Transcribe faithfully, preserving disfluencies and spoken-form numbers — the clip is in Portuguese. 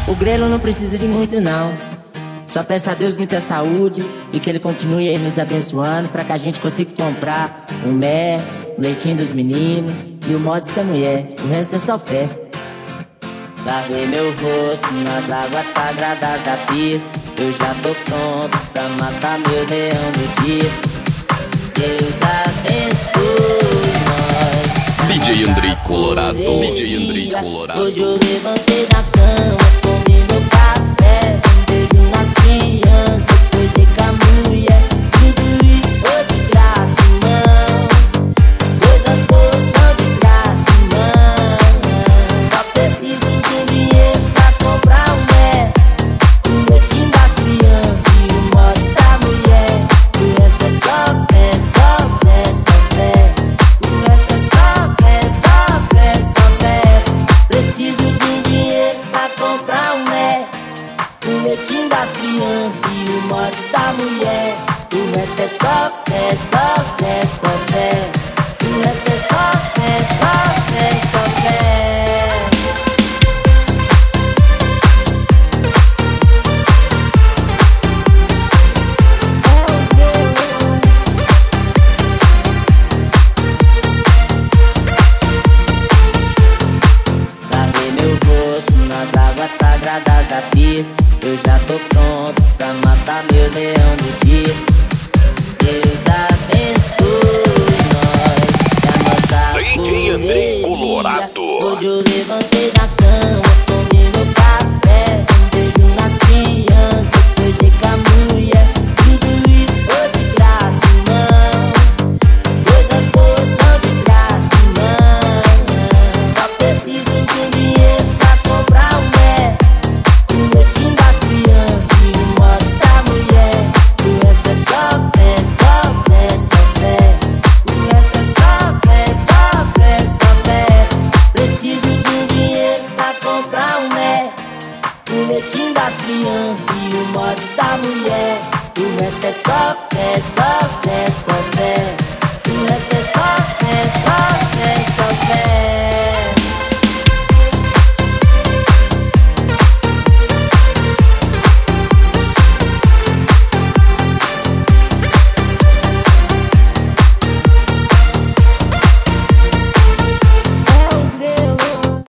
O Grelo não precisa de muito não. Só peço a Deus muita saúde e que Ele continue aí nos abençoando pra que a gente consiga comprar um mé, o leitinho dos meninos e o mods da mulher. O resto é só fé. Lavei meu rosto nas águas sagradas da pia. Eu já tô pronto pra matar meu leão do dia. Deus abençoe nós. D J Andrei Colorado, D J Andrei Colorado. Hoje eu levantei da cama, comi meu café, um beijo nas crianças, coisei com a mulher. Tudo isso foi de graça, irmão. As coisas boas são de graça, irmão. Só preciso de um dinheiro pra comprar um mé, o leitinho das crianças e o mods da mulher. O resto é só fé, só fé, só fé. O resto é só fé, só fé, só fé. Preciso de um dinheiro pra comprar um mé, o leitinho das crianças e o mods da mulher. O resto é só fé, só fé, só fé. O resto é só fé, só fé, só fé. Lavei meu rosto nas águas sagradas da pia. Eu já tô pronto pra matar meu leão do dia. Deus abençoe nós e a nossa D J Andrei correria. Colorado. Hoje eu levantei da cama, comi meu café, um beijo nas crianças, coisei com a mulher. Tudo isso foi de graça, irmão. As coisas boas são de graça, irmão. Só preciso de um dinheiro pra comprar um mé, o leitinho das crianças e o mods da mulher. O resto é só fé, só fé, só fé. O resto é só fé, só fé, só fé. Preciso de um dinheiro pra comprar um mé, o leitinho das crianças e o mods da mulher. O resto é só fé, só fé,